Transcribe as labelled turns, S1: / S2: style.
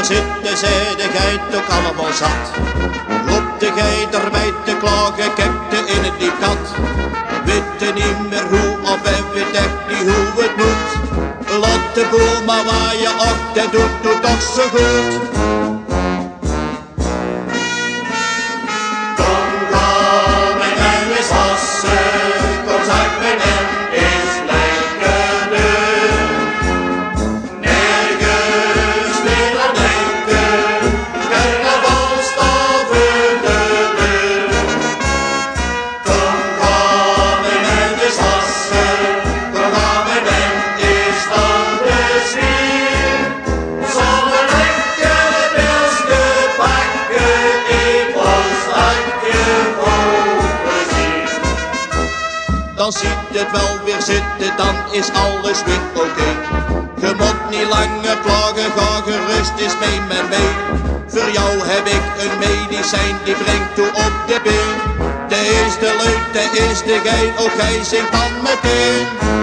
S1: daar zitten zij de geit ook allemaal zat. Loopt de geit erbij te klagen, kijkt in het diep gat. Weet niet meer hoe of hij weet echt niet hoe het moet. Laat de boel maar waaien, och dat doet toch zo goed.
S2: Kom ga met hem eens wassen, kom zeg met hem eens lekker doen. Nergens meer aan denken, carnaval staat voor de deur. Kom ga met hem eens wassen, kom ga met hem eens aan de zwier. Zonder lekkere pilsje pakken, ik was uit je vol plezier.
S1: Dan ziet het wel weer zitten, dan is alles weer oké. Je moet niet langer klagen, ga gerust eens mee met mee. Voor jou heb ik een medicijn, die brengt toe op de been. De is de leuk, de is de gein, ook gij zingt dan meteen.